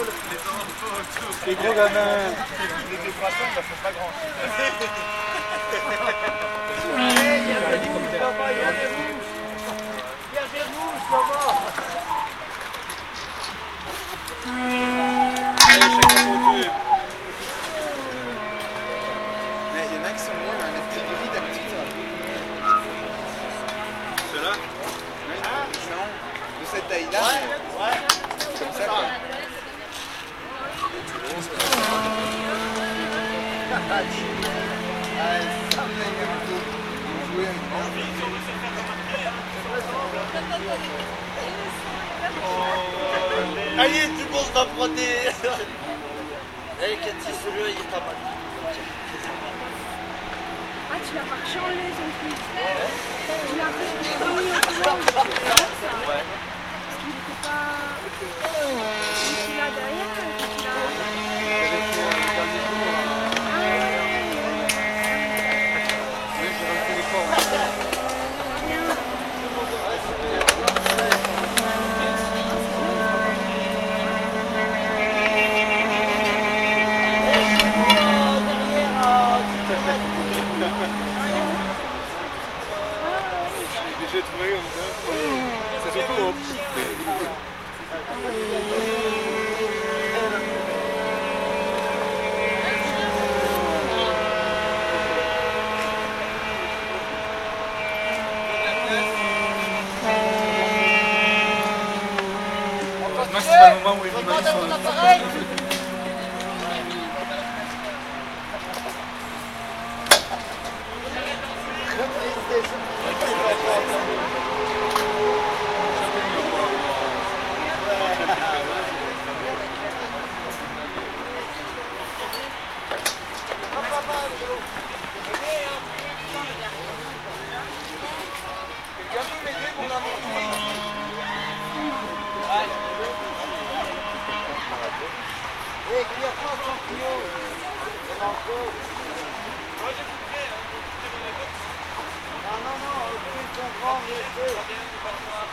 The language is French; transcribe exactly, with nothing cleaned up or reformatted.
Les gros gamins. Les décorations, ils ne font pas grand chose. Il y a des mouches là-bas, il y a des mouches. Il y a des mouches là-bas. Allez, chacun son tour. Mais il y en a qui sont mieux, hein, les petits gris d'habitude. Ceux-là? Ah, non. De cette taille-là? Ouais, ouais. Comme ça, quoi. Allez, tout le monde va frotter. Allez, Cathy, celui-là, il est pas mal. Ah, tu l'as pas changé son truc. Tu l'as fait mis au courant. Ouais. Parce qu'il n'était pas... Tu l'as derrière, tu l'as... J'ai trouvé comme ça. C'est surtout au pied. Moi, c'est pas le moment où il m'a mis sur le... Et qui a pas son kilo. Non, non, non, il comprend, il